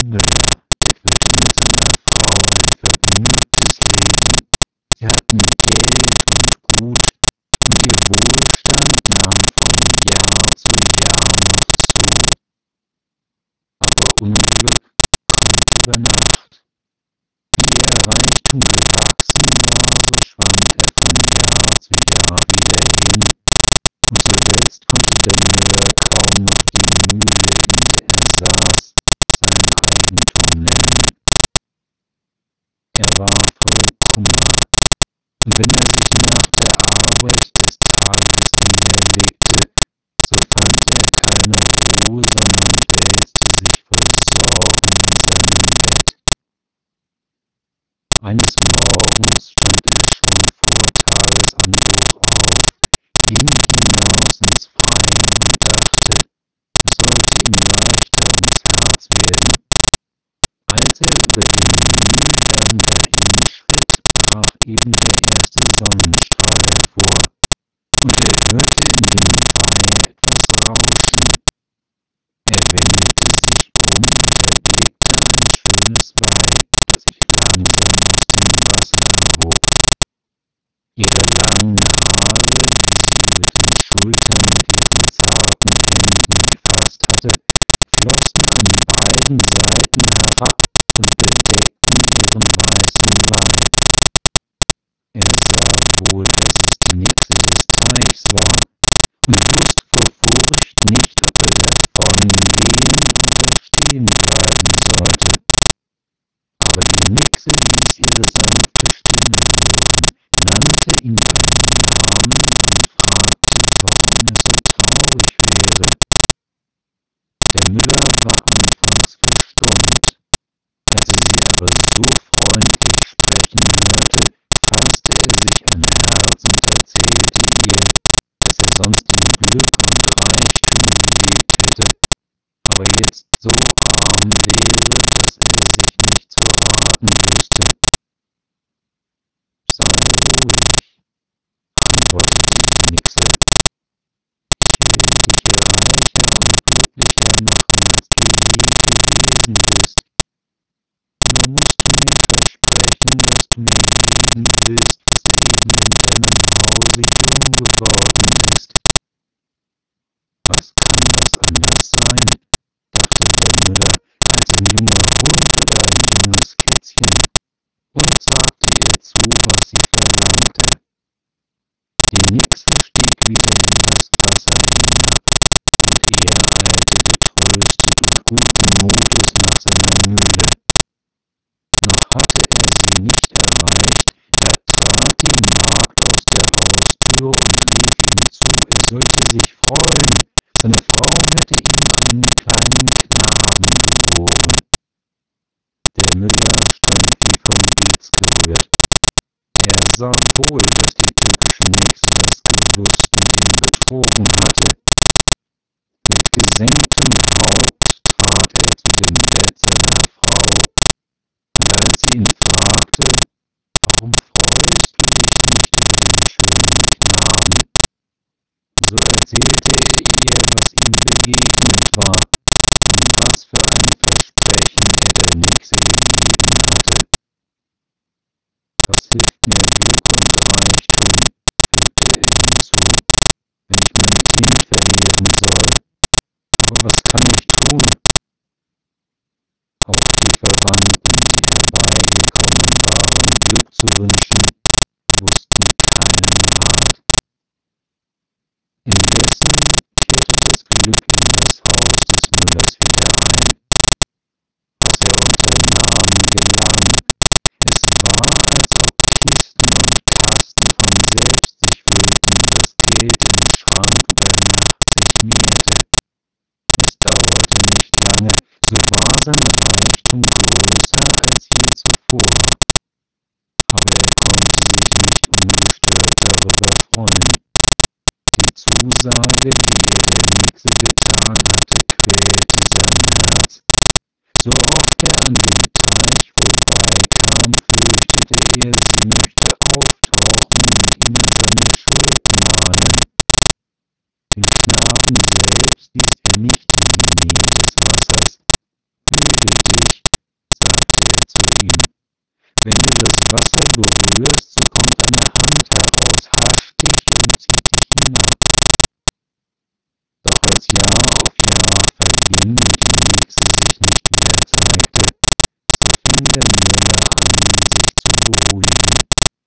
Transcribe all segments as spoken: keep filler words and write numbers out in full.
Müller, der führte mit seiner Frau ein vergnügtes Leben. Sie hatten Geld und Gut, und ihr Wohlstand nahm von Jahr zu Jahr noch zu. Aber Unglück kommt über Nacht. Wie ihr Reichtum gewachsen war, so schwand er von Jahr zu Jahr wieder hin, und zuletzt konnte der Müller kaum noch die Mühle, in der er saß, sein Eigentum nennen. Er war voll Kummer, und wenn er sich nach der Arbeit des Tages niederlegte, so fand er keine Ruhe, sondern wälzte sich voll Sorgen in seinem Bett. Eines Morgens stand er schon vor Tagesanbruch auf, ging hinaus ins Freie und dachte, es sollte ihm leichter ums Herz werden. Als er über den Mühldamm dahinschritt, brach eben der erste Sonnenstrahl hervor, und er hörte in dem Weiher etwas rauschen. Er wendete sich um und erblickte ein schönes Weib, das sich langsam aus dem Wasser erhob. Ihre langen Haare, die sie über den Schultern mit ihren zarten Händen gefasst hatte, flossen an beiden Seiten herab und bedeckten ihren weißen Leib. Er sah wohl, dass es die Nixe des Teichs war, und wusste vor Furcht nicht, ob er davongehen oder stehen bleiben sollte. Aber die Nixe ließ ihre sanfte Stimme hören, nannte ihn beim Namen und fragte, warum er so traurig wäre. Der Müller war anfangs verstummt. Als er sie aber so freundlich sprechen hörte, fasste er sich ein Herz und erzählte ihr, dass er sonst in Glück und Reichtum gelebt hätte, aber jetzt so arm wäre, dass er sich nicht zu raten wüsste. »Sei ruhig«, antwortete die Nixe, »ich werde dich reicher und glücklicher machen, als du je gewesen bist. Nur musst du mir versprechen, dass du mir geben willst, was eben in deinem Hause jung geworden ist.« »Was kann das anders sein«, dachte der Müller, »als ein junger Hund oder ein junges Kätzchen?« und sagte ihr zu, was sie verlangte. Die Nixe stieg wieder in das Wasser hinab, und er eilte getröstet und guten Mutes nach seiner Mühle. Noch hatte er sie nicht erreicht, da trat die Magd aus der Haustür und rief ihm zu, er sollte sich freuen, seine Frau hätte ihm einen kleinen Knaben geboren. Der Müller stand wie vom Blitz gerührt. Er sah wohl, dass die tückische Nixe das gewusst und ihn betrogen hatte. Mit gesenktem Haupt trat er zu dem Bett seiner Frau, und als sie ihn fragte, »Warum freust du dich nicht über den schönen Knaben?«, so erzählte er ihr, was ihm begegnet war und was für ein Versprechen er der Nixe gegeben hatte. »Was hilft mir Glück und Reichtum«, fügte er hinzu, »wenn ich mein Kind verlieren soll? Aber was kann ich tun?« Auch die Verwandten, die herbeigekommen waren, Glück zu wünschen, wussten keinen Rat. Indessen kehrte das Glück in das Haus des Müllers wieder ein. Was er unternahm, gelang. Es war, als ob Kisten und Kasten von selbst sich füllten und das Geld im Schrank über Nacht sich mehrte. Es dauerte nicht lange, so war sein Reichtum größer als je zuvor. Aber er konnte sich nicht ungestört darüber freuen. Die Zusage, die er der Nixe getan hatte, quälte sein Herz. So oft er an dem Teich vorbeikam, fürchtete er, sie möchte auftauchen und ihn an seine Schuld mahnen. Den Knaben selbst ließ er nicht in die Nähe des Wassers. Lediglich Wasser berührst, so kommt eine Hand heraus, hascht dich und zieht dich hinab. Doch als Jahr auf Jahr verging und die Nixe sich nicht wieder zeigte, so fing der Müller an, sich zu beruhigen.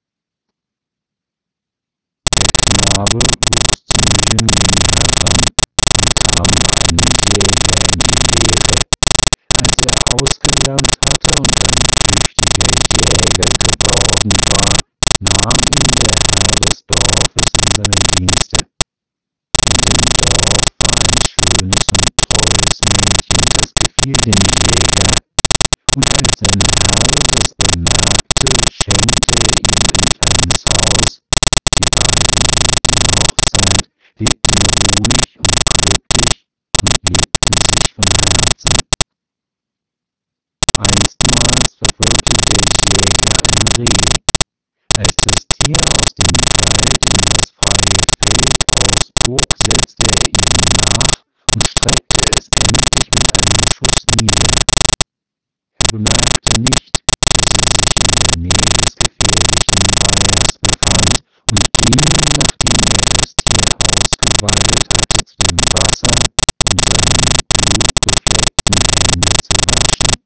Der Knabe wuchs zum Jüngling heran und kam einem Jäger in die Lehre. Als er ausgelernt hatte und ein tüchtiger Jäger geworden war, nahm ihn der Herr des Dorfes in seine Dienste. In dem Dorf war ein schönes und treues Mädchen, das gefiel dem Jäger, und als sein Herr das bemerkte, schenkte er ihm ein kleines Haus. Die beiden hielten Hochzeit, lebten ruhig und glücklich und liebten sich von Herzen. Einstmals verfolgte der Jäger ein Reh. Als das Tier aus dem Wald in das freie Feld ausbog, setzte er ihm nach und streckte es endlich mit einem Schuss nieder. Er bemerkte nicht, dass er sich in der Nähe des gefährlichen Weihers befand, und ging, nachdem er das Tier ausgeweidelt hatte, zu dem Wasser, um seine blutbefleckten Hände zu waschen.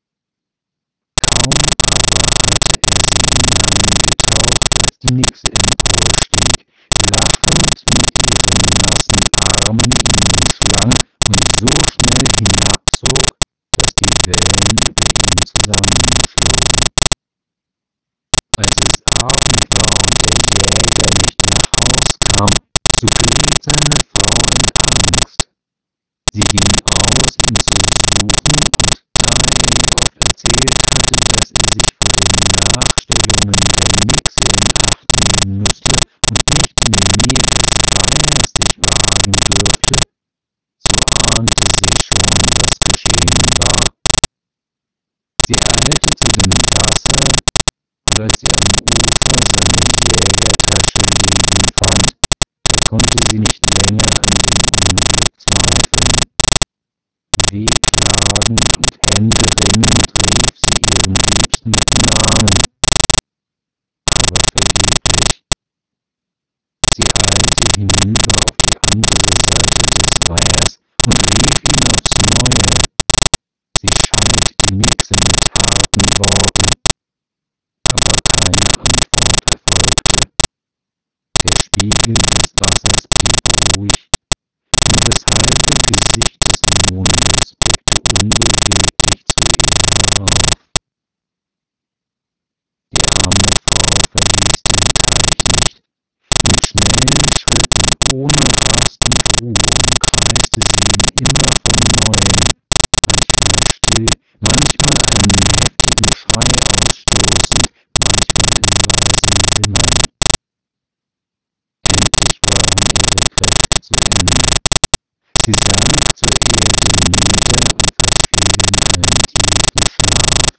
Kaum aber hatte er sie hineingetaucht, als die Nixe emporstieg, lachend mit ihren nassen Armen ihn umschlang und so schnell hinabzog, dass die Wellen über ihn zusammenschlugen. Als es Abend war und der Jäger nicht nach Haus kam, so geriet seine Frau in Angst. Sie ging aus, ihn zu suchen, und da er ihr oft erzählt hatte, dass er sich vor den Nachstellungen der Nixe in Acht nehmen müsste und nicht in die Nähe des Weihers sich wagen dürfte, so ahnte sie schon, was geschehen war. Sie eilte zu dem Wasser, und als sie am Ufer seine Jägertasche liegen fand, da konnte sie nicht länger an dem Unglück zweifeln. Wehklagend und händeringend rief sie ihren Liebsten mit Namen, aber vergeblich. Sie eilte hinüber auf die andere Seite des Weihers und rief ihn aufs Neue. Sie schalt die Nixe mit harten Worten, aber keine Antwort erfolgte. Der Spiegel des Wassers blieb ruhig, nur das halbe Gesicht des Mondes guckte unbeweglich zu ihr herauf. Die arme Frau verließ den Teich nicht. Mit schnellen Schritten, ohne Rast und Ruhe, umkreiste sie ihn immer von neuem, manchmal still, manchmal einen heftigen Schrei ausstoßend, manchmal in leisem Wimmern. Endlich waren ihre Kräfte zu Ende. Sie sank zur Erde nieder und verfiel in einen tiefen Schlaf.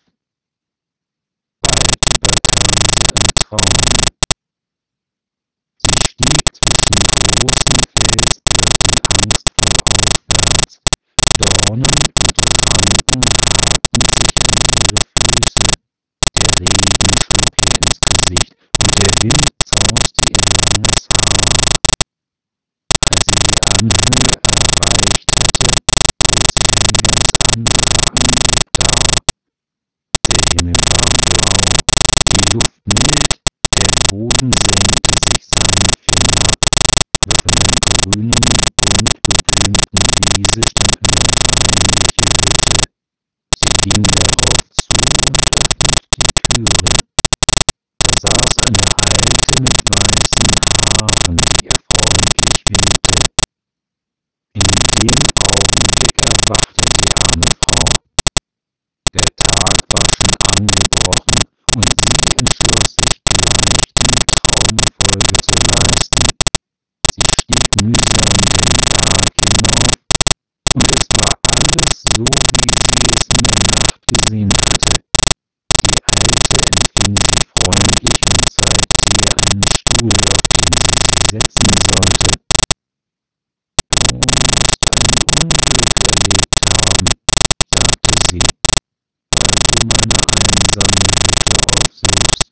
Bald überkam sie ein Traum. Sie stieg zwischen großen Felsblöcken angstvoll aufwärts. Dornen und Ranken hakten sich an ihre Füße. Der Regen schlug ihr ins Gesicht und der Wind zauste ihr langes Haar. Als sie die Anhöhe erreicht hatte, bot sich eine ganz andere Anblick dar. Der Himmel war blau, die Luft mild, der Boden senkte sich sanft hinab, und auf einer grünen, bunt beblümten Wiese stand eine reinliche Hütte. Sie ging darauf zu und öffnete die Türe. Da saß eine Alte mit weißen Haaren, die ihr freundlich winkte. In dem Augenblick erwachte die arme Frau. Der Tag war schon angebrochen, und sie entschloss sich gleich, dem Traume Folge zu leisten. Sie stieg mühsam den Berg hinauf, und es war alles so, wie sie es in der Nacht gesehen hatte. Die Alte empfing sie freundlich und zeigte ihr einen Stuhl, auf den sie sich setzen sollte. Du musst ein Unglück erlebt haben, sagte sie, als du meine einsame Hütte aufsuchst.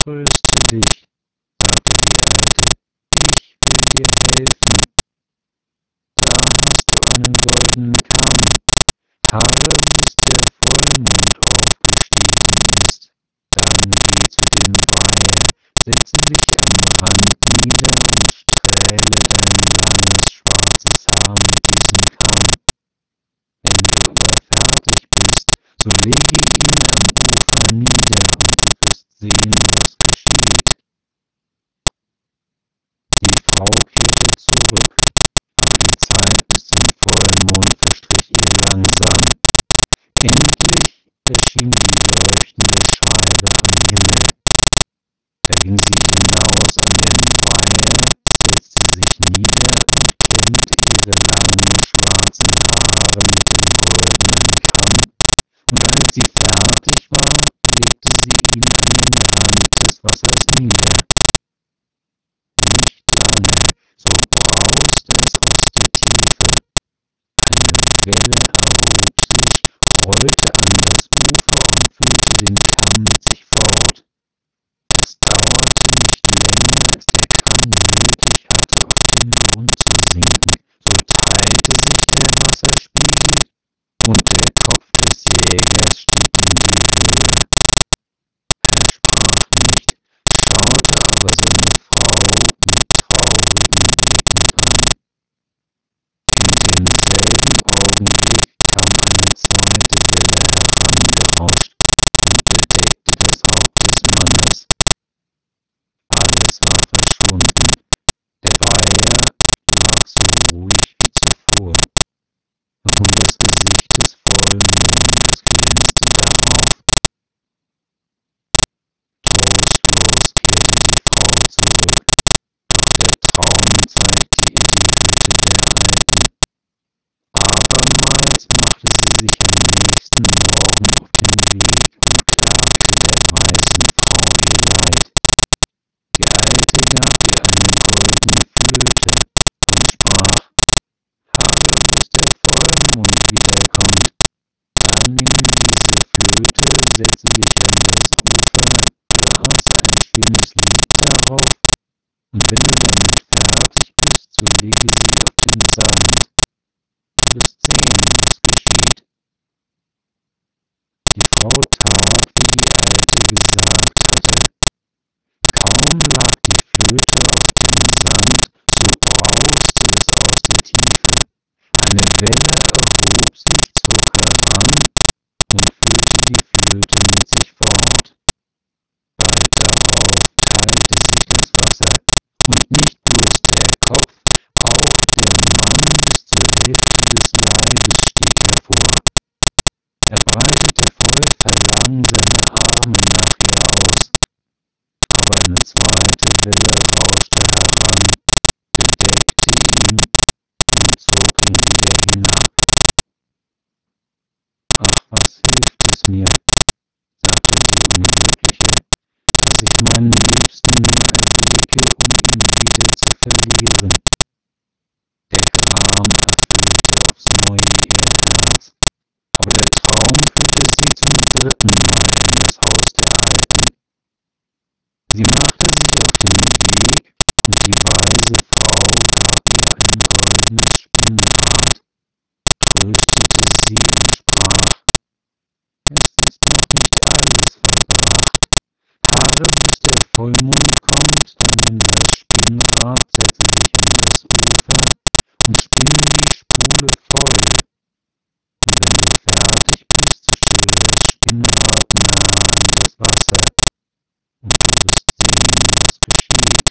tröste dich, sagte die Alte, ich will dir helfen. Da hast du einen goldenen Kamm. Harre, bis der Vollmond aufgestiegen ist. Dann geh zu dem Weiher, setze dich am Rand nieder und strähle dein langes schwarzes Haar mit diesem Kamm. Wenn du aber fertig bist, so lege ihn am Ufer nieder und du wirst sehen, was geschieht. Die Frau kehrte zurück, aber die Zeit bis zum Vollmond verstrich ihr langsam. Endlich erschien die leuchtende Scheibe am Himmel. Da ging sie hinaus an den Weiher, setzte sich nieder und kämmte ihre langen schwarzen Haare mit dem goldenen Kamm, und als sie fertig war, legte sie ihn an den Rand des Wassers nieder. Nicht lange, so brauste es aus der Tiefe. Eine Welle erhob sich, rollte an das Ufer und füllte den Kamm mit sich fort. Es dauerte nicht länger, als der Kamm nötig hatte, auf den Grund zu sinken. So teilte sich der Wasserspiegel und der Kopf des Jägers stieg in die Höhe. Er sprach nicht, schaute aber seine Frau mit traurigen Blicken an. In demselben Augenblick kam eine zweite Welle herangerauscht und bedeckte das Haupt des Mannes. Alles war verschwunden. Der Weiher lag so ruhig wie zuvor. Nur das Gesicht des Vollmondes glänzte darauf. Trostlos kehrte die Frau zurück, doch der Traum zeigte ihr die Hütte der Alten. Abermals machte sie sich am nächsten Morgen auf den Weg und klagte der weisen Frau ihr Leid. Die Alte gab ihr eine goldene Flöte und sprach: Harre, bis der Vollmond wiederkommt. Dann nimm diese Flöte, setze dich an das Ufer, blas ein schönes Lied darauf, und wenn du damit fertig bist, so lege sie auf den Sand. Du wirst sehen, was geschieht. Die Frau tat, wie die Alte gesagt hatte. Kaum lag die Flöte auf dem Sand, so brauste es aus der Tiefe. Eine Welle erhob sich, zog heran und füllte die Flöte mit sich fort. Bald darauf teilte sich das Wasser, und nicht bloß der Kopf, auch der Mann bis zur Hälfte des Leibes stieg hervor. Er breitete voll Verlangen seine Arme nach ihr aus, aber eine zweite Welle rauschte heran, bedeckte ihn und zog ihn wieder hinab. Ach, was hilft es mir, sagte die Unglückliche, dass ich meinen Liebsten nur erblicke, um ihn wieder zu verlieren. Der Gram erfüllte aufs neue ihr Herz, aber der Traum führte sie zum dritten Mal in das Haus der Alten. Sie machte sich auf den Weg, und die weise Frau gab ihr ein goldenes Spinnrad, tröstete sie und sprach: Es ist noch nicht alles vollbracht. Harre, bis der Vollmond kommt, dann nimm das Spinnrad, setze dich an das Ufer und spinne die Spule voll. Und wenn du fertig bist, so stelle das Spinnrad nahe an das Wasser, und du wirst sehen, was geschieht.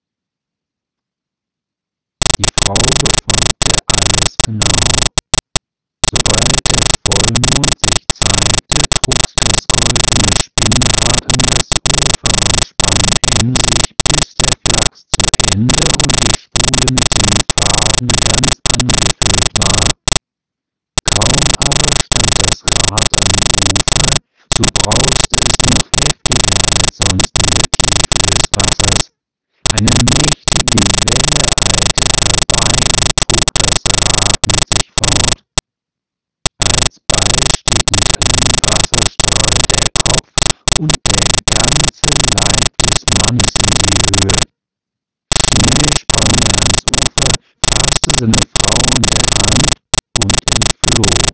Die Frau befolgte alles genau. Sobald der Vollmond sich zeigte, trug sie das goldene Spinnrad an das Ufer und spann emsig, bis der Flachs zu Ende und die Spule mit dem Faden ganz angefüllt war. Kaum aber stand das Rad am Ufer, so brauste es noch heftiger als sonst in der Tiefe des Wassers. Eine mächtige Welle eilte herbei und trug das Rad mit sich fort. Alsbald stieg mit einem Wasserstrahl der Kopf und der ganze Leib verlesene Frau in der Hand und entfloh.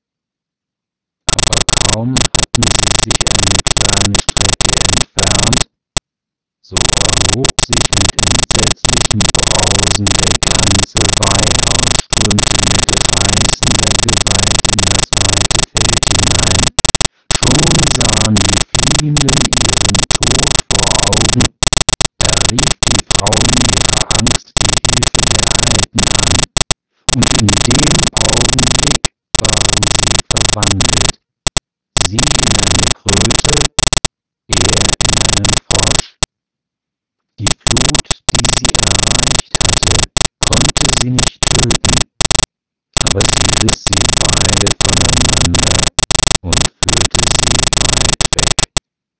Aber kaum hatten sie sich eine kleine Strecke entfernt, so erhob sich mit entsetzlichem Brausen der ganze Weiher und strömte mit reißender Gewalt in das weite Feld hinein. Schon sahen die Fliehenden ihren Tod vor Augen, da rief die Frau in ihrer Angst die Hilfe der Alten an, und in dem Augenblick waren sie verwandelt, sie in eine Kröte, er in einen Frosch. Die Flut, die sie erreicht hatte, konnte sie nicht töten, aber sie riss sie beide voneinander und führte sie weit weg.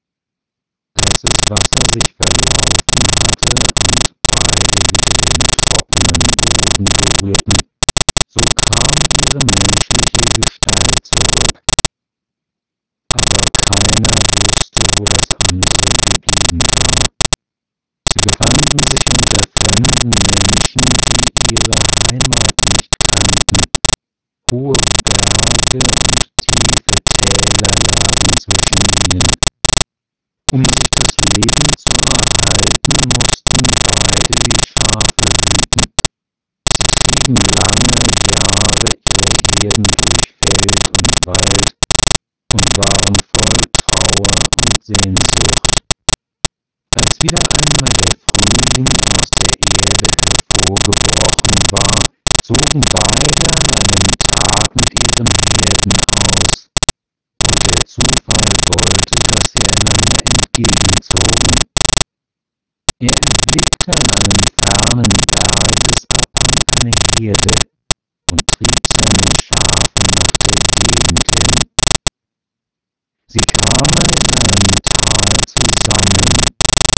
Als das Wasser sich verlaufen hatte und beide wieder den trockenen Boden berührten, so kam ihre menschliche Gestalt zurück. Aber keiner wusste, wo das andere geblieben war. Sie befanden sich unter fremden Menschen, die ihre Heimat nicht kannten. Hohe Berge und tiefe Täler lagen zwischen ihnen. Um sich das Leben zu erhalten, mussten beide wie Schafe hüten. Sie trieben lange Jahre ihre Herden durch Feld und Wald und waren voll Trauer und Sehnsucht. Als wieder einmal der Frühling aus der Erde hervorgebrochen war, zogen beide an einem Tag mit ihren Herden aus, und der Zufall wollte, dass sie einander entgegenzogen. Er erblickte an einem fernen Bergesabhang eine Herde und trieb seine Schafe nach der Gegend hin. Sie kamen in einem Tal zusammen,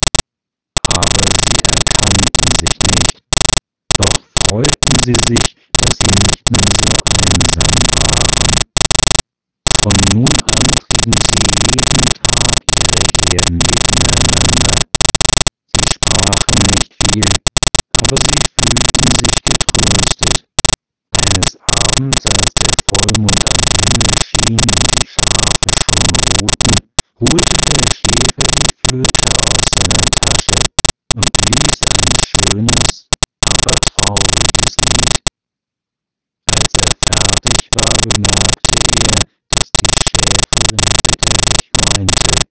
aber sie erkannten sich nicht. Doch freuten sie sich, dass sie nicht mehr so einsam waren. Von nun an trieben sie jeden Tag ihre Herden miteinander. Sie sprachen nicht viel, aber sie fühlten sich getröstet. Eines Abends, als der Vollmond am Himmel schien und die Schafe schon ruhten, holte der Schäfer die Flöte aus seiner Tasche und blies ein schönes, aber trauriges Lied. Als er fertig war, bemerkte er, dass die Schäferin bitterlich weinte.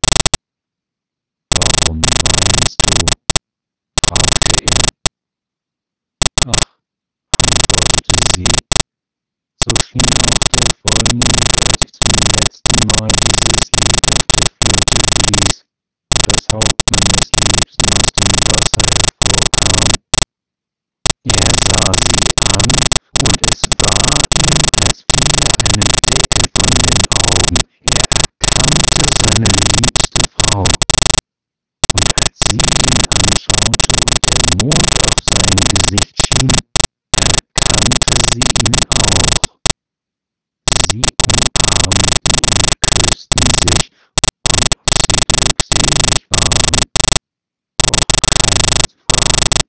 »Warum weinst du?« fragte er. »Ach«, antwortete sie, »so schien auch der Vollmond, als ich zum letzten Mal dieses Lied auf der Flöte blies und das Haupt meines Liebsten aus dem Wasser hervorkam.« Er sah sie an, und es war ihm, als fiele eine Decke von den Augen. Er erkannte seine liebste Frau. Und als sie ihn anschaute und der Mond auf sein Gesicht schien, erkannte sie ihn auch. Sie umarmten und küssten sich, und ob sie glückselig waren, braucht keiner zu fragen.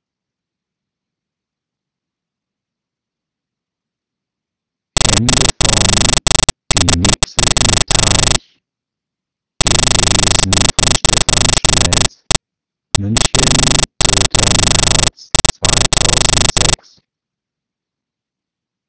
Ende von Die Nixe im Teich, gelesen von Stefan Schmelz, München